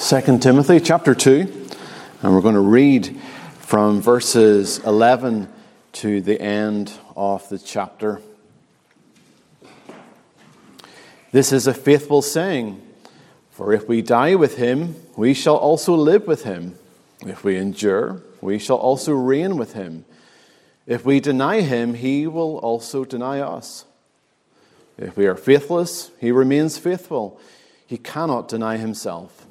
2 Timothy chapter 2, and we're going to read from verses 11 to the end of the chapter. This is a faithful saying, for if we die with him, we shall also live with him. If we endure, we shall also reign with him. If we deny him, he will also deny us. If we are faithless, he remains faithful. He cannot deny himself.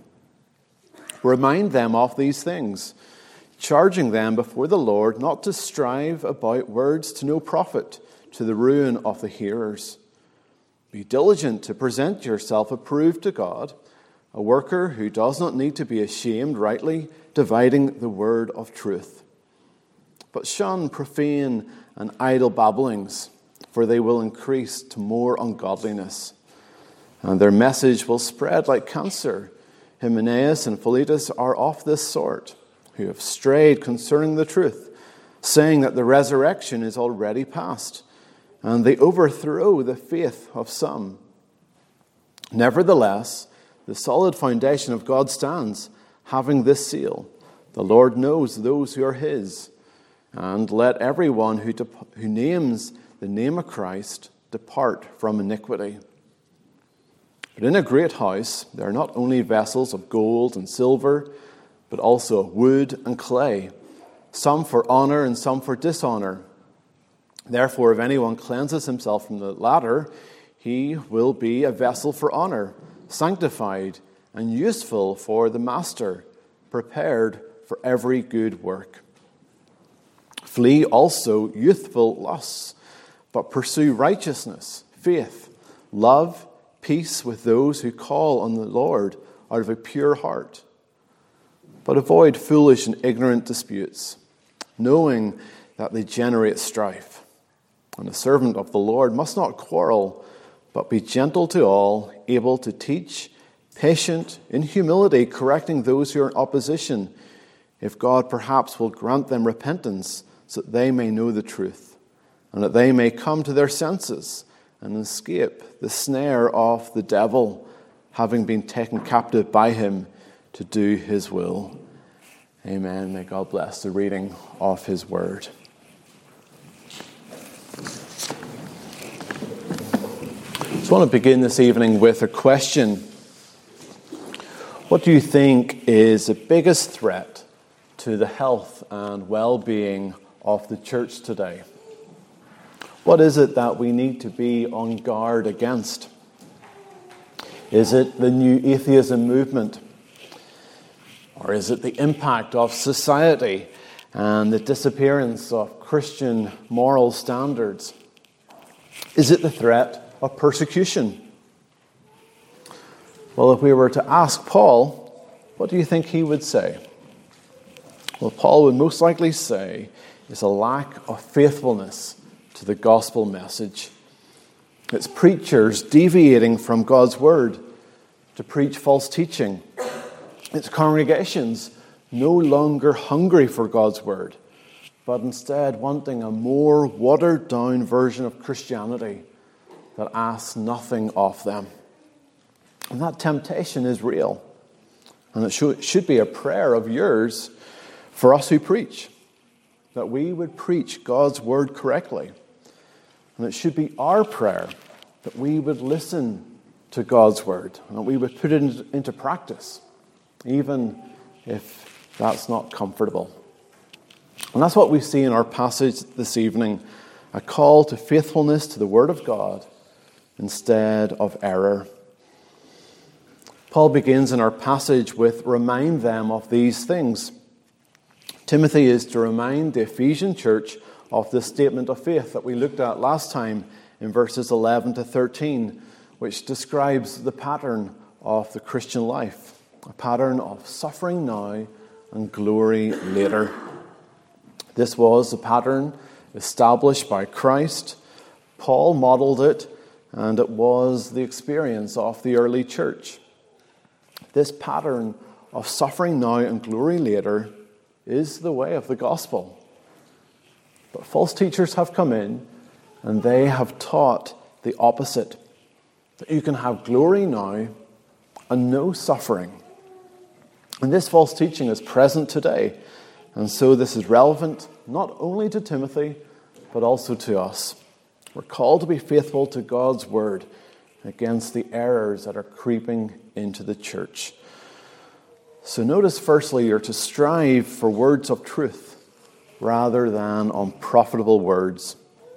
Remind them of these things, charging them before the Lord not to strive about words to no profit, to the ruin of the hearers. Be diligent to present yourself approved to God, a worker who does not need to be ashamed, rightly dividing the word of truth. But shun profane and idle babblings, for they will increase to more ungodliness, and their message will spread like cancer. Hymenaeus and Philetus are of this sort, who have strayed concerning the truth, saying that the resurrection is already past, and they overthrow the faith of some. Nevertheless, the solid foundation of God stands, having this seal: the Lord knows those who are his. And let everyone who names the name of Christ depart from iniquity. But in a great house there are not only vessels of gold and silver, but also wood and clay, some for honor and some for dishonor. Therefore, if anyone cleanses himself from the latter, he will be a vessel for honor, sanctified and useful for the master, prepared for every good work. Flee also youthful lusts, but pursue righteousness, faith, love, peace with those who call on the Lord out of a pure heart. But avoid foolish and ignorant disputes, knowing that they generate strife. And a servant of the Lord must not quarrel, but be gentle to all, able to teach, patient, in humility, correcting those who are in opposition, if God perhaps will grant them repentance, so that they may know the truth, and that they may come to their senses and escape the snare of the devil, having been taken captive by him to do his will. Amen. May God bless the reading of his word. I just want to begin this evening with a question. What do you think is the biggest threat to the health and well-being of the church today? What is it that we need to be on guard against? Is it the new atheism movement? Or is it the impact of society and the disappearance of Christian moral standards? Is it the threat of persecution? Well, if we were to ask Paul, what do you think he would say? Well, Paul would most likely say it's a lack of faithfulness to the gospel message. It's preachers deviating from God's word to preach false teaching. It's congregations no longer hungry for God's word, but instead wanting a more watered-down version of Christianity that asks nothing of them. And that temptation is real. And it should be a prayer of yours for us who preach, that we would preach God's word correctly. And it should be our prayer that we would listen to God's word and that we would put it into practice, even if that's not comfortable. And that's what we see in our passage this evening, a call to faithfulness to the word of God instead of error. Paul begins in our passage with remind them of these things. Timothy is to remind the Ephesian church of the statement of faith that we looked at last time in verses 11 to 13, which describes the pattern of the Christian life, a pattern of suffering now and glory later. This was the pattern established by Christ. Paul modeled it, and it was the experience of the early church. This pattern of suffering now and glory later is the way of the gospel. But false teachers have come in and they have taught the opposite, that you can have glory now and no suffering. And this false teaching is present today. And so this is relevant not only to Timothy, but also to us. We're called to be faithful to God's word against the errors that are creeping into the church. So notice, firstly, you're to strive for words of truth rather than unprofitable words.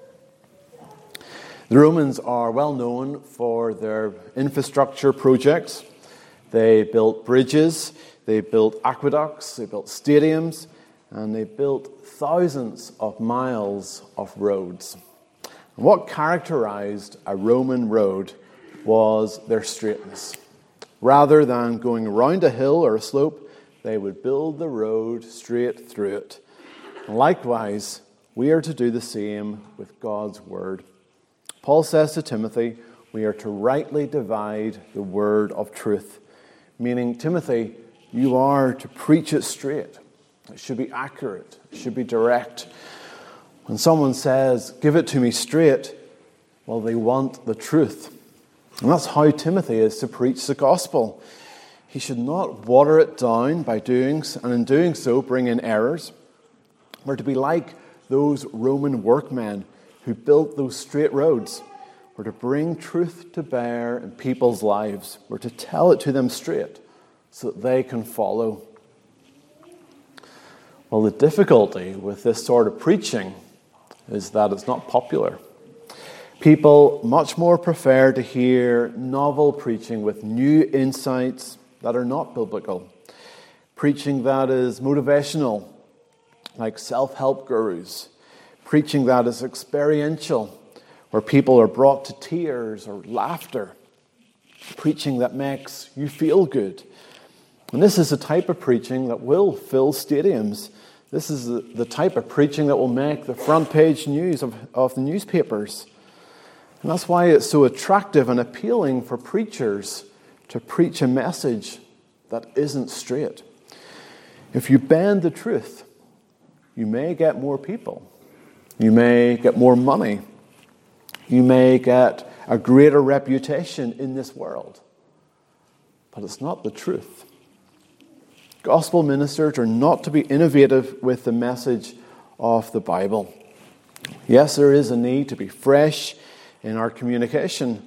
The Romans are well known for their infrastructure projects. They built bridges, they built aqueducts, they built stadiums, and they built thousands of miles of roads. And what characterized a Roman road was their straightness. Rather than going around a hill or a slope, they would build the road straight through it. And likewise, we are to do the same with God's word. Paul says to Timothy, we are to rightly divide the word of truth. Meaning, Timothy, you are to preach it straight. It should be accurate. It should be direct. When someone says, give it to me straight, well, they want the truth. And that's how Timothy is to preach the gospel. He should not water it down by doing, and in doing so, bring in errors. We're to be like those Roman workmen who built those straight roads. We're to bring truth to bear in people's lives. We're to tell it to them straight so that they can follow. Well, the difficulty with this sort of preaching is that it's not popular. People much more prefer to hear novel preaching with new insights that are not biblical. Preaching that is motivational, like self-help gurus. Preaching that is experiential, where people are brought to tears or laughter. Preaching that makes you feel good. And this is the type of preaching that will fill stadiums. This is the type of preaching that will make the front page news of the newspapers. And that's why it's so attractive and appealing for preachers to preach a message that isn't straight. If you bend the truth, you may get more people. You may get more money. You may get a greater reputation in this world. But it's not the truth. Gospel ministers are not to be innovative with the message of the Bible. Yes, there is a need to be fresh in our communication.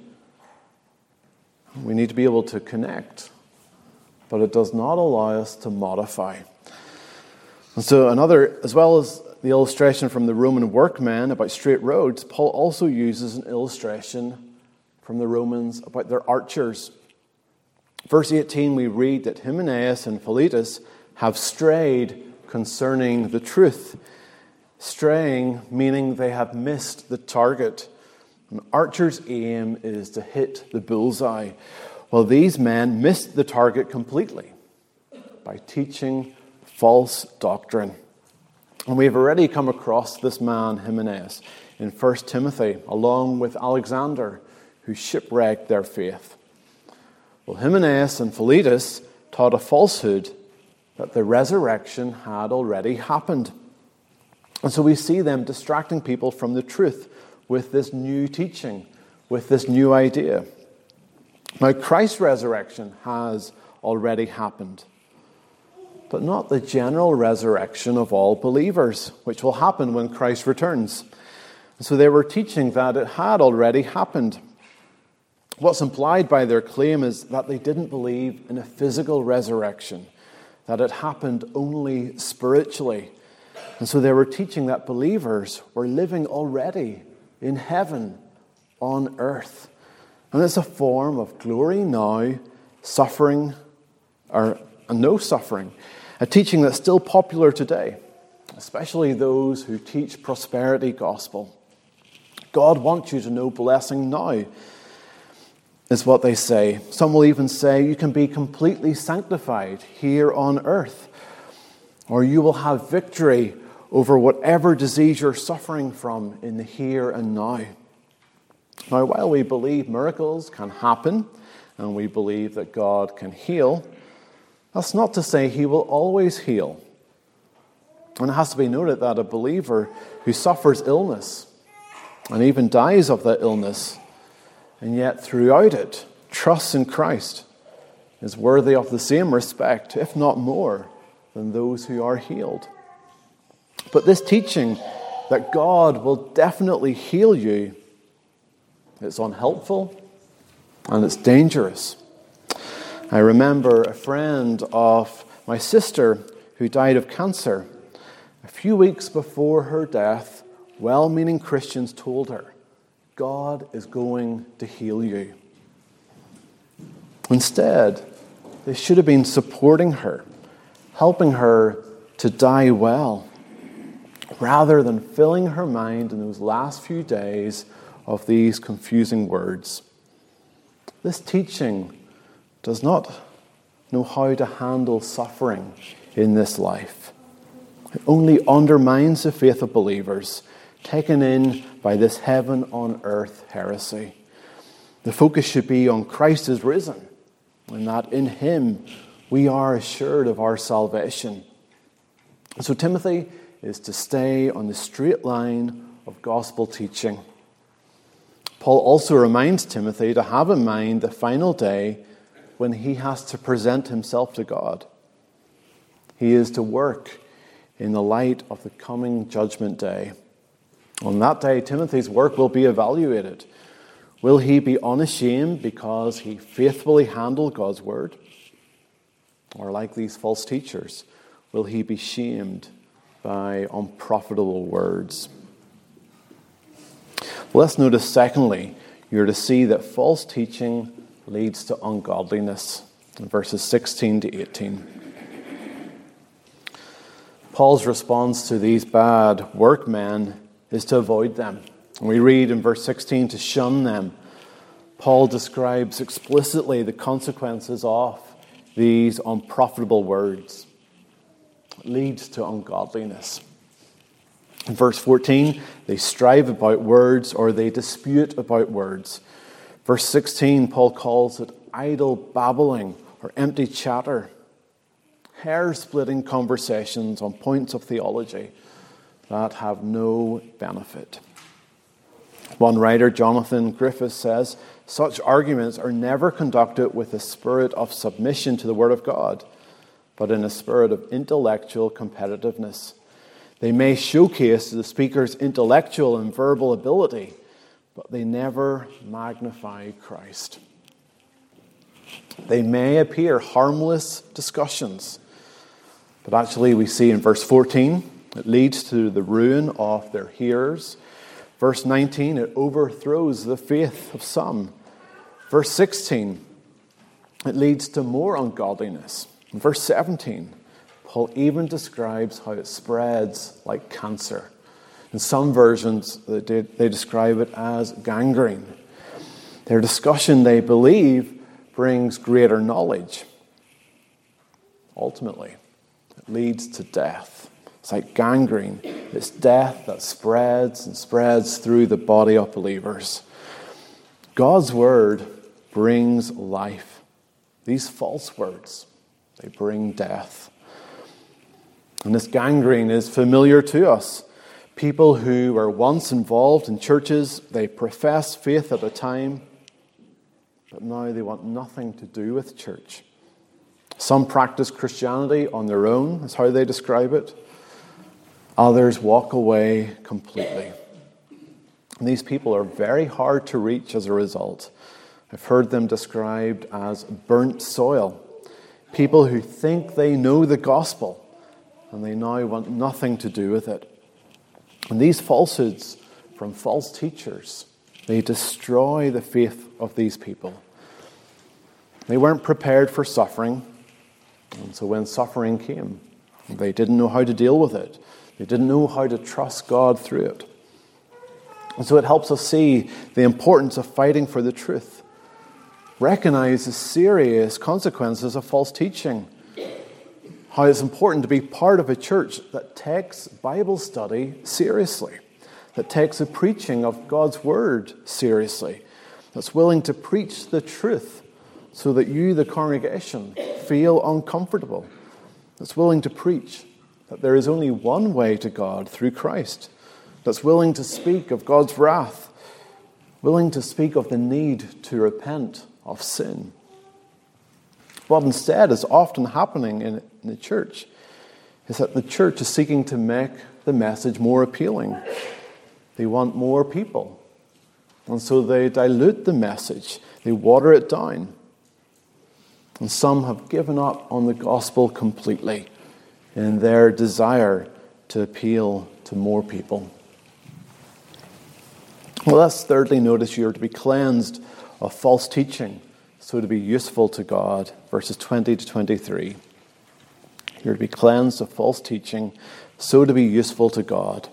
We need to be able to connect, but it does not allow us to modify. And so as well as the illustration from the Roman workmen about straight roads, Paul also uses an illustration from the Romans about their archers. Verse 18, we read that Hymenaeus and Philetus have strayed concerning the truth. Straying, meaning they have missed the target. An archer's aim is to hit the bullseye. Well, these men missed the target completely by teaching false doctrine. And we have already come across this man, Hymenaeus, in 1 Timothy, along with Alexander, who shipwrecked their faith. Well, Hymenaeus and Philetus taught a falsehood that the resurrection had already happened. And so we see them distracting people from the truth with this new teaching, with this new idea. Now, Christ's resurrection has already happened, but not the general resurrection of all believers, which will happen when Christ returns. And so they were teaching that it had already happened. What's implied by their claim is that they didn't believe in a physical resurrection, that it happened only spiritually. And so they were teaching that believers were living already in heaven on earth. And it's a form of glory now, suffering, or no suffering. A teaching that's still popular today, especially those who teach prosperity gospel. God wants you to know blessing now, is what they say. Some will even say you can be completely sanctified here on earth, or you will have victory over whatever disease you're suffering from in the here and now. Now, while we believe miracles can happen, and we believe that God can heal, that's not to say He will always heal. And it has to be noted that a believer who suffers illness, and even dies of that illness, and yet throughout it trusts in Christ, is worthy of the same respect, if not more, than those who are healed. But this teaching that God will definitely heal you, it's unhelpful and it's dangerous. I remember a friend of my sister who died of cancer. A few weeks before her death, well-meaning Christians told her, God is going to heal you. Instead, they should have been supporting her, helping her to die well, rather than filling her mind in those last few days of these confusing words. This teaching does not know how to handle suffering in this life. It only undermines the faith of believers, taken in by this heaven on earth heresy. The focus should be on Christ is risen, and that in him we are assured of our salvation. So Timothy is to stay on the straight line of gospel teaching. Paul also reminds Timothy to have in mind the final day when he has to present himself to God. He is to work in the light of the coming judgment day. On that day, Timothy's work will be evaluated. Will he be unashamed because he faithfully handled God's word? Or like these false teachers, will he be shamed by unprofitable words? Well, let's notice, secondly, you're to see that false teaching leads to ungodliness in verses 16 to 18. Paul's response to these bad workmen is to avoid them. And we read in verse 16 to shun them. Paul describes explicitly the consequences of these unprofitable words. It leads to ungodliness. In verse 14, they strive about words or they dispute about words. Verse 16, Paul calls it idle babbling or empty chatter. Hair-splitting conversations on points of theology that have no benefit. One writer, Jonathan Griffiths, says, such arguments are never conducted with a spirit of submission to the Word of God, but in a spirit of intellectual competitiveness. They may showcase the speaker's intellectual and verbal ability, but they never magnify Christ. They may appear harmless discussions, but actually we see in verse 14, it leads to the ruin of their hearers. Verse 19, it overthrows the faith of some. Verse 16, it leads to more ungodliness. In verse 17, Paul even describes how it spreads like cancer. In some versions, they describe it as gangrene. Their discussion, they believe, brings greater knowledge. Ultimately, it leads to death. It's like gangrene. It's death that spreads and spreads through the body of believers. God's word brings life. These false words, they bring death. And this gangrene is familiar to us. People who were once involved in churches, they profess faith at a time, but now they want nothing to do with church. Some practice Christianity on their own, is how they describe it. Others walk away completely. And these people are very hard to reach as a result. I've heard them described as burnt soil. People who think they know the gospel, and they now want nothing to do with it. And these falsehoods from false teachers, they destroy the faith of these people. They weren't prepared for suffering, and so when suffering came, they didn't know how to deal with it. They didn't know how to trust God through it. And so it helps us see the importance of fighting for the truth. Recognize the serious consequences of false teaching. How it's important to be part of a church that takes Bible study seriously, that takes the preaching of God's word seriously, that's willing to preach the truth so that you, the congregation, feel uncomfortable, that's willing to preach that there is only one way to God through Christ, that's willing to speak of God's wrath, willing to speak of the need to repent of sin. What instead is often happening in the church is that the church is seeking to make the message more appealing. They want more people. And so they dilute the message. They water it down. And some have given up on the gospel completely in their desire to appeal to more people. Well, let's thirdly notice you are to be cleansed of false teaching, so to be useful to God. Verses 20 to 23. You're to be cleansed of false teaching, so to be useful to God.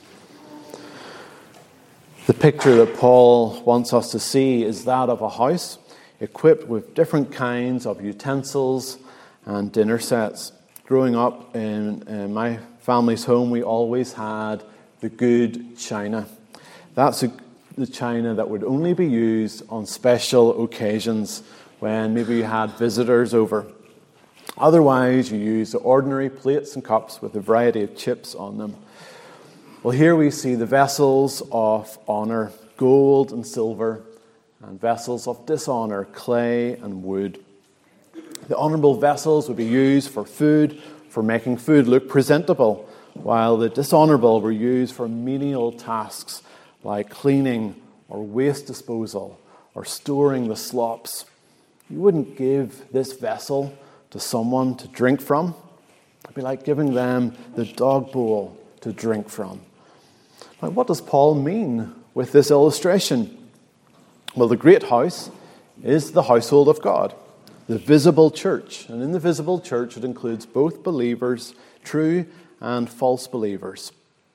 The picture that Paul wants us to see is that of a house equipped with different kinds of utensils and dinner sets. Growing up in my family's home, we always had the good china. That's the china that would only be used on special occasions when maybe you had visitors over. Otherwise, you use the ordinary plates and cups with a variety of chips on them. Well, here we see the vessels of honor, gold and silver, and vessels of dishonor, clay and wood. The honorable vessels would be used for food, for making food look presentable, while the dishonorable were used for menial tasks like cleaning or waste disposal or storing the slops. You wouldn't give this vessel to someone to drink from. It'd be like giving them the dog bowl to drink from. Now, what does Paul mean with this illustration? Well, the great house is the household of God, the visible church. And in the visible church, it includes both believers, true and false believers.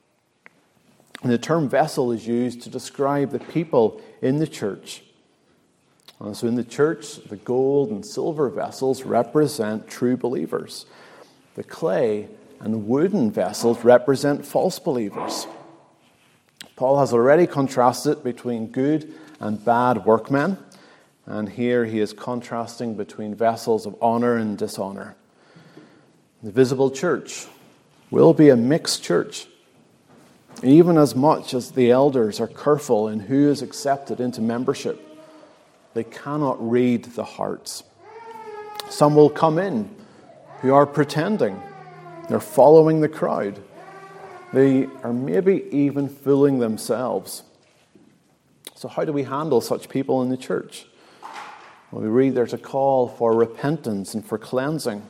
And the term vessel is used to describe the people in the church. And so in the church, the gold and silver vessels represent true believers. The clay and wooden vessels represent false believers. Paul has already contrasted between good and bad workmen, and here he is contrasting between vessels of honor and dishonor. The visible church will be a mixed church, even as much as the elders are careful in who is accepted into membership. They cannot read the hearts. Some will come in who are pretending. They're following the crowd. They are maybe even fooling themselves. So how do we handle such people in the church? Well, we read there's a call for repentance and for cleansing.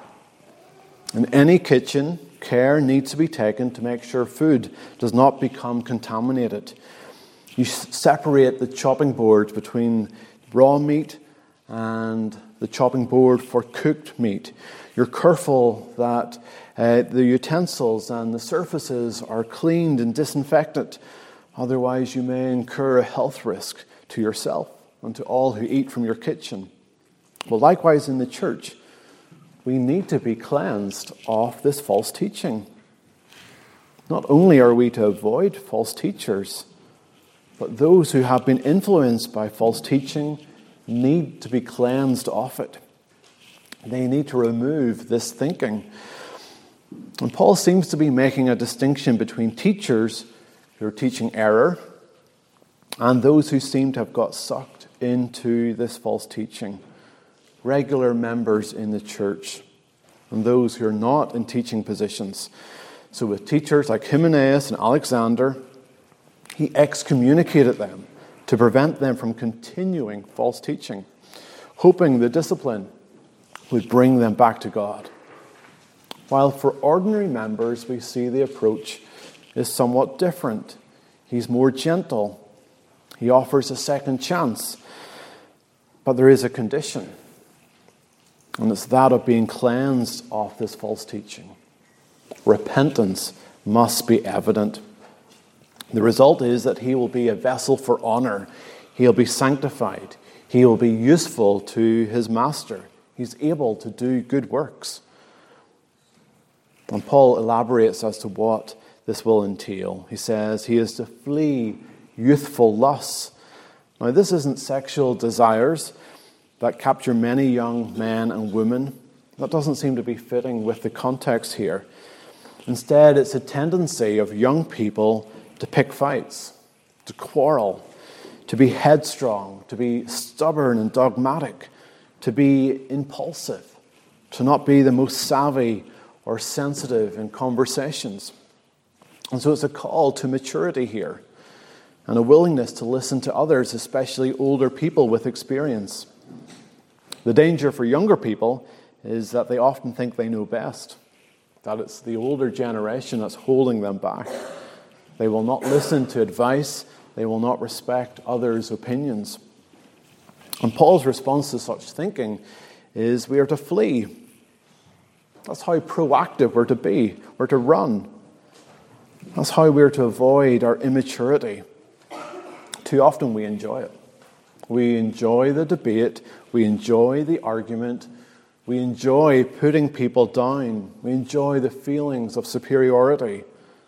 In any kitchen, care needs to be taken to make sure food does not become contaminated. You separate the chopping boards between raw meat and the chopping board for cooked meat. You're careful that the utensils and the surfaces are cleaned and disinfected. Otherwise, you may incur a health risk to yourself and to all who eat from your kitchen. Well, likewise in the church, we need to be cleansed of this false teaching. Not only are we to avoid false teachers, but those who have been influenced by false teaching need to be cleansed of it. They need to remove this thinking. And Paul seems to be making a distinction between teachers who are teaching error and those who seem to have got sucked into this false teaching. Regular members in the church and those who are not in teaching positions. So with teachers like Hymenaeus and Alexander, he excommunicated them to prevent them from continuing false teaching, hoping the discipline would bring them back to God. While for ordinary members, we see the approach is somewhat different. He's more gentle. He offers a second chance. But there is a condition, and it's that of being cleansed of this false teaching. Repentance must be evident. The result is that he will be a vessel for honor. He'll be sanctified. He will be useful to his master. He's able to do good works. And Paul elaborates as to what this will entail. He says he is to flee youthful lusts. Now, this isn't sexual desires that capture many young men and women. That doesn't seem to be fitting with the context here. Instead, it's a tendency of young people to pick fights, to quarrel, to be headstrong, to be stubborn and dogmatic, to be impulsive, to not be the most savvy or sensitive in conversations. And so it's a call to maturity here and a willingness to listen to others, especially older people with experience. The danger for younger people is that they often think they know best, that it's the older generation that's holding them back. They will not listen to advice. They will not respect others' opinions. And Paul's response to such thinking is we are to flee. That's how proactive we're to be. We're to run. That's how we're to avoid our immaturity. Too often we enjoy it. We enjoy the debate. We enjoy the argument. We enjoy putting people down. We enjoy the feelings of superiority.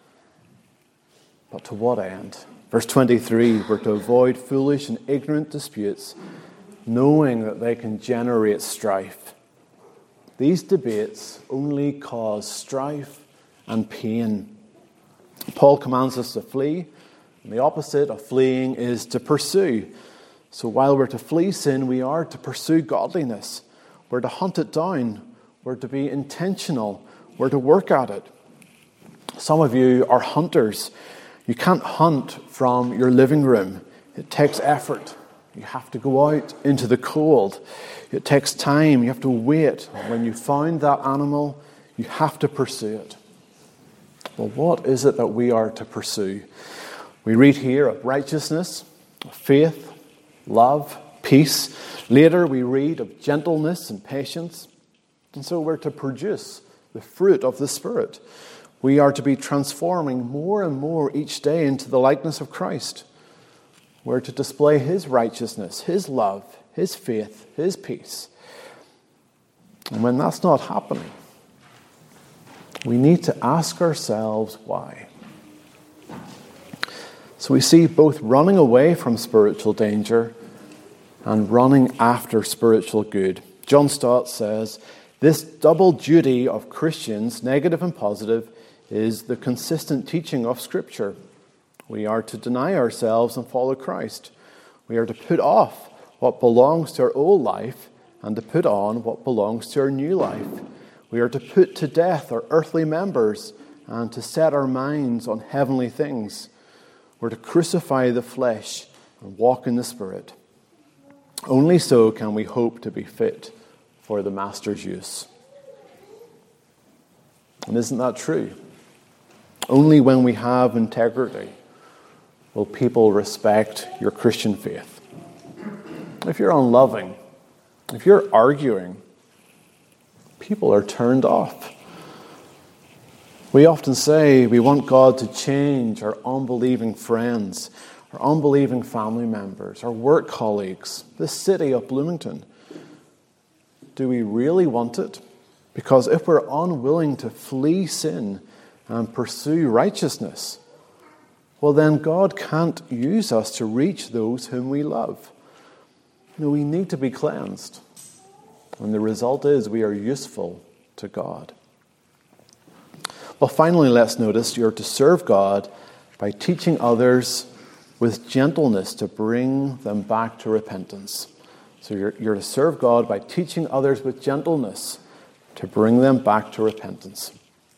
But to what end? Verse 23, we're to avoid foolish and ignorant disputes, knowing that they can generate strife. These debates only cause strife and pain. Paul commands us to flee, and the opposite of fleeing is to pursue. So while we're to flee sin, we are to pursue godliness. We're to hunt it down. We're to be intentional. We're to work at it. Some of you are hunters. You can't hunt from your living room. It takes effort. You have to go out into the cold. It takes time. You have to wait. When you find that animal, you have to pursue it. Well, what is it that we are to pursue? We read here of righteousness, of faith, love, peace. Later we read of gentleness and patience. And so we're to produce the fruit of the Spirit. We are to be transforming more and more each day into the likeness of Christ. We're to display His righteousness, His love, His faith, His peace. And when that's not happening, we need to ask ourselves why. So we see both running away from spiritual danger and running after spiritual good. John Stott says, this double duty of Christians, negative and positive, is the consistent teaching of Scripture. We are to deny ourselves and follow Christ. We are to put off what belongs to our old life and to put on what belongs to our new life. We are to put to death our earthly members and to set our minds on heavenly things. We're to crucify the flesh and walk in the Spirit. Only so can we hope to be fit for the Master's use. And isn't that true? Only when we have integrity will people respect your Christian faith. If you're unloving, if you're arguing, people are turned off. We often say we want God to change our unbelieving friends, our unbelieving family members, our work colleagues, this city of Bloomington. Do we really want it? Because if we're unwilling to flee sin and pursue righteousness, well then God can't use us to reach those whom we love. No, we need to be cleansed. And the result is we are useful to God. Well, finally, let's notice you're to serve God by teaching others with gentleness to bring them back to repentance. So you're to serve God by teaching others with gentleness to bring them back to repentance.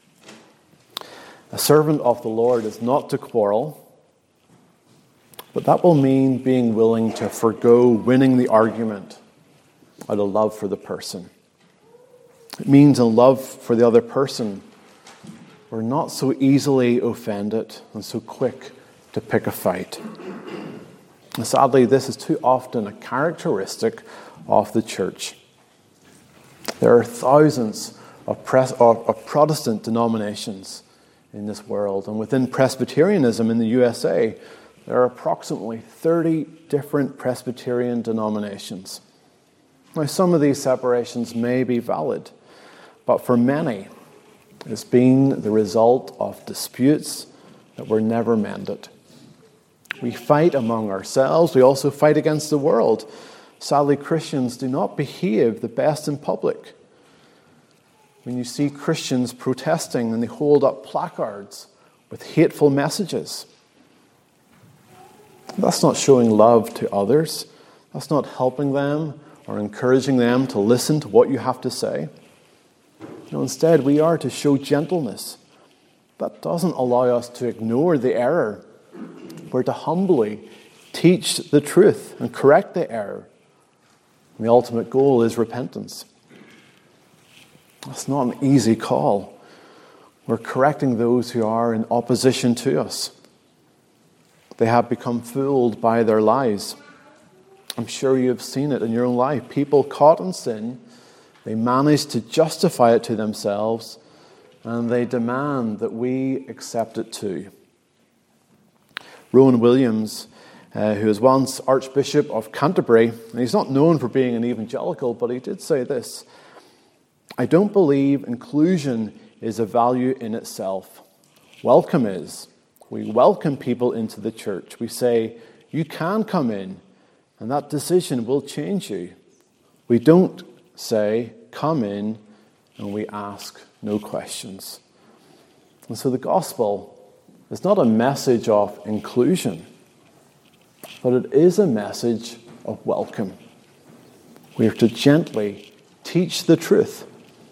A servant of the Lord is not to quarrel, but that will mean being willing to forgo winning the argument out of love for the person. It means in love for the other person, we're not so easily offended and so quick to pick a fight. And sadly, this is too often a characteristic of the church. There are thousands of Protestant denominations in this world, and within Presbyterianism in the USA, there are approximately 30 different Presbyterian denominations. Now, some of these separations may be valid, but for many, it's been the result of disputes that were never mended. We fight among ourselves. We also fight against the world. Sadly, Christians do not behave the best in public. When you see Christians protesting and they hold up placards with hateful messages, that's not showing love to others. That's not helping them or encouraging them to listen to what you have to say. No, instead, we are to show gentleness. That doesn't allow us to ignore the error. We're to humbly teach the truth and correct the error. And the ultimate goal is repentance. That's not an easy call. We're correcting those who are in opposition to us. They have become fooled by their lies. I'm sure you have seen it in your own life. People caught in sin, they manage to justify it to themselves, and they demand that we accept it too. Rowan Williams, who was once Archbishop of Canterbury, and he's not known for being an evangelical, but he did say this: "I don't believe inclusion is a value in itself. Welcome is. We welcome people into the church. We say, you can come in, and that decision will change you. We don't say, come in, and we ask no questions." And so the gospel is not a message of inclusion, but it is a message of welcome. We are to gently teach the truth.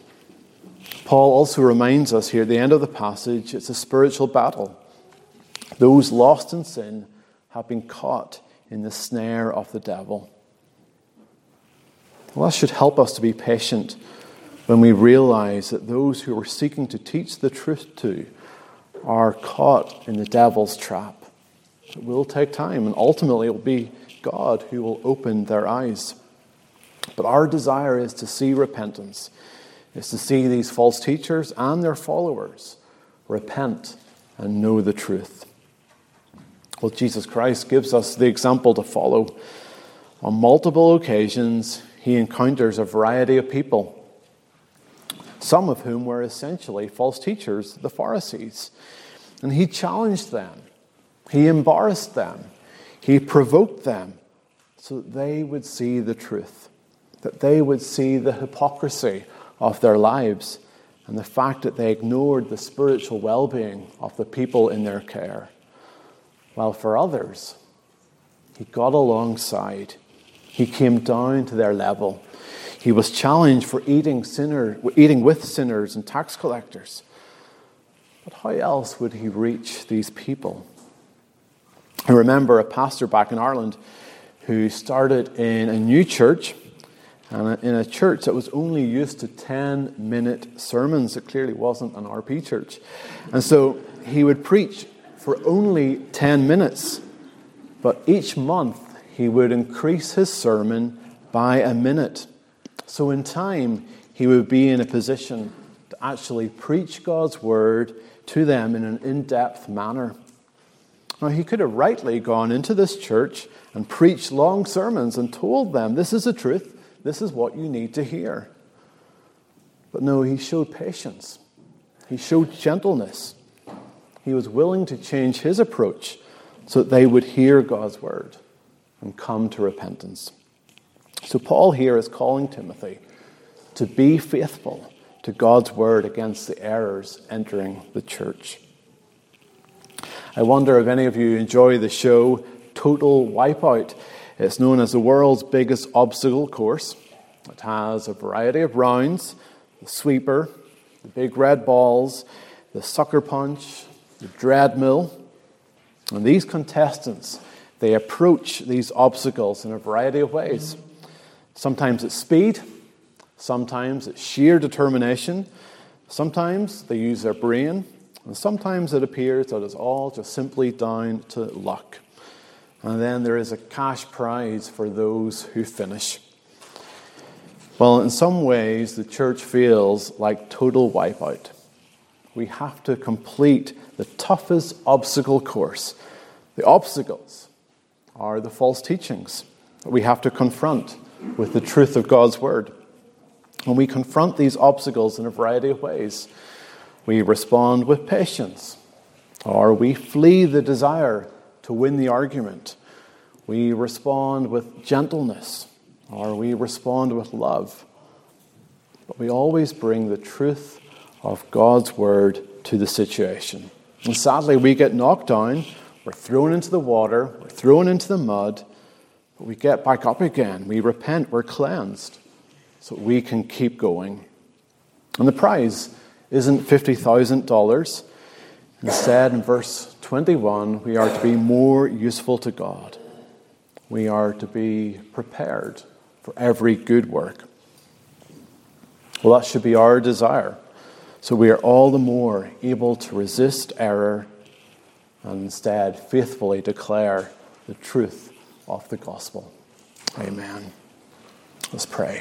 Paul also reminds us here at the end of the passage, it's a spiritual battle. Those lost in sin have been caught in the snare of the devil. Well, that should help us to be patient when we realize that those who we're seeking to teach the truth to are caught in the devil's trap. It will take time, and ultimately it will be God who will open their eyes. But our desire is to see repentance, is to see these false teachers and their followers repent and know the truth. Well, Jesus Christ gives us the example to follow. On multiple occasions, he encounters a variety of people, some of whom were essentially false teachers, the Pharisees. And he challenged them. He embarrassed them. He provoked them so that they would see the truth, that they would see the hypocrisy of their lives and the fact that they ignored the spiritual well-being of the people in their care. While for others, he got alongside. He came down to their level. He was challenged for eating with sinners and tax collectors. But how else would he reach these people? I remember a pastor back in Ireland who started in a new church, and in a church that was only used to 10-minute sermons. It clearly wasn't an RP church. And so he would preach for only 10 minutes. But each month, he would increase his sermon by a minute. So in time, he would be in a position to actually preach God's word to them in an in-depth manner. Now, he could have rightly gone into this church and preached long sermons and told them, this is the truth. This is what you need to hear. But no, he showed patience. He showed gentleness. He was willing to change his approach so that they would hear God's word and come to repentance. So Paul here is calling Timothy to be faithful to God's word against the errors entering the church. I wonder if any of you enjoy the show Total Wipeout. It's known as the world's biggest obstacle course. It has a variety of rounds: the sweeper, the big red balls, the sucker punch, the treadmill. And these contestants, they approach these obstacles in a variety of ways. Sometimes it's speed, sometimes it's sheer determination, sometimes they use their brain, and sometimes it appears that it's all just simply down to luck. And then there is a cash prize for those who finish. Well, in some ways, the church feels like total wipeout. We have to complete the toughest obstacle course. The obstacles are the false teachings that we have to confront with the truth of God's word. When we confront these obstacles in a variety of ways, we respond with patience, or we flee the desire to win the argument. We respond with gentleness, or we respond with love. But we always bring the truth of God's word to the situation. And sadly, we get knocked down, we're thrown into the water, we're thrown into the mud, But we get back up again. We repent. We're cleansed so we can keep going. And the prize isn't $50,000. Instead, in verse 21, we are to be more useful to God. We are to be prepared for every good work. Well, that should be our desire. So we are all the more able to resist error and instead faithfully declare the truth of the gospel. Amen. Let's pray.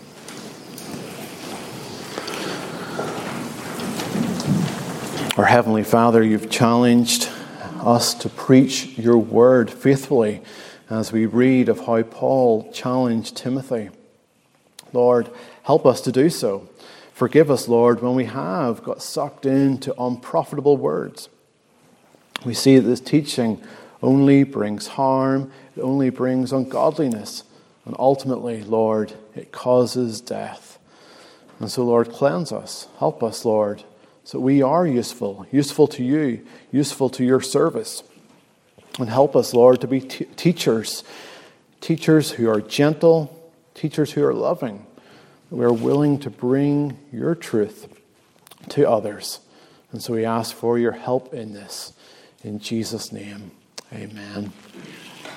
Our Heavenly Father, you've challenged us to preach your word faithfully as we read of how Paul challenged Timothy. Lord, help us to do so. Forgive us, Lord, when we have got sucked into unprofitable words. We see that this teaching only brings harm, it only brings ungodliness, and ultimately, Lord, it causes death. And so, Lord, cleanse us. Help us, Lord, so we are useful to you, useful to your service. And help us, Lord, to be teachers who are gentle, teachers who are loving. We are willing to bring your truth to others. And so we ask for your help in this. In Jesus' name, amen.